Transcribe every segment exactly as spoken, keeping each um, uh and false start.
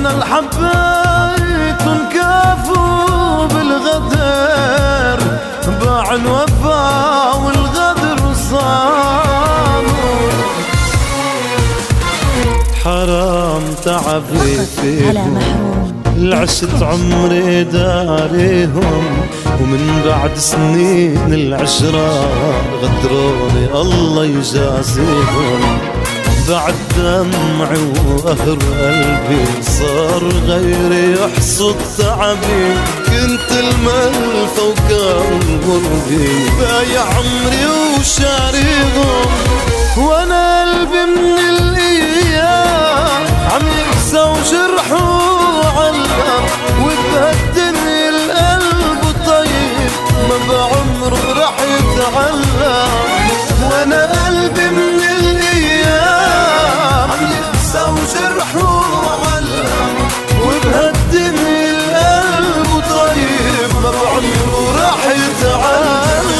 وانا الحبيت كافوا بالغدر، باع الوفا والغدر صابوا. حرام تعبي فيهم العشت عمري داريهم، ومن بعد سنين العشرة غدروني الله يجازيهم. بعد دمعي وقهر قلبي صار غيري يحصد تعبي، كنت الملفة وكان غربي بايع عمري وشاريهم. وانا قلبي من الايام عم يقسى وجرحه وعلم، وبهالدنيا القلب طيب ما بعمره رح يتعلم. وانا قلبي من الايام عم يقسى وجرحه وعلم، وبهالدنيا القلب طيب ما بعمره رح يتعلم.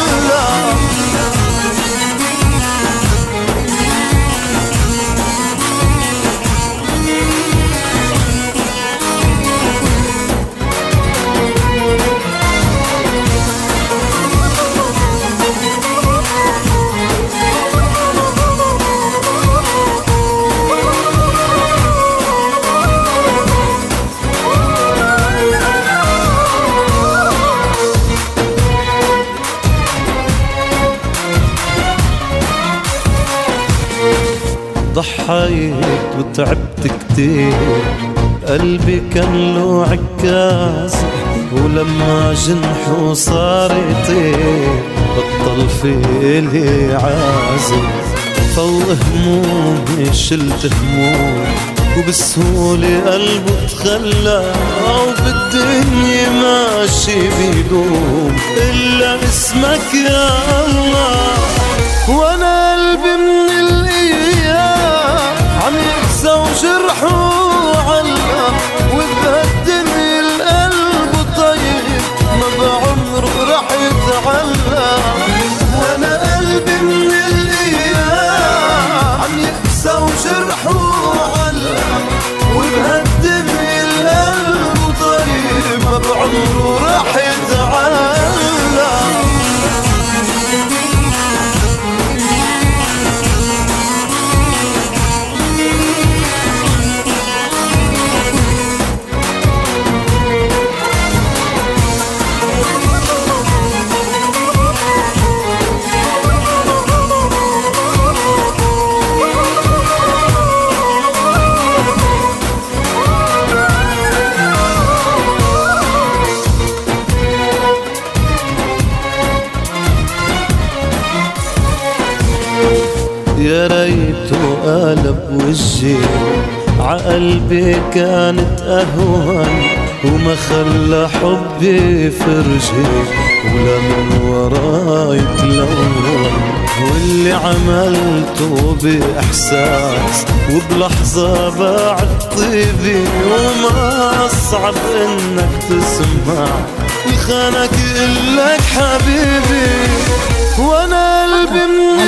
ضحيت وتعبت كتير، قلبي كان له عكاز، ولما جنحه صار يطير بطل فيلي عازم. فوق همومي شلت همومي وبسهولة قلبه تخلى، وبالدنيا ماشي بيدوم إلا اسمك يا الله. وانا قلبي من الايام عم يقسى وجرحه وعلم، وبهالدنيا القلب طيب ما بعمره رح يتعلم. وانا قلبي من الايام عم يقسى وجرحه وعلم، وبهالدنيا القلب طيب ما بعمره رح يتعلم. يا ريته قلب وجهي عقلبي كانت أهون، وما خلى حبي فرجي ولا من وراي تلون. واللي عملته بإحساس وبلحظة بعد طيبي، وما أصعب إنك تسمع الخانك إلك حبيبي. وانا قلبي من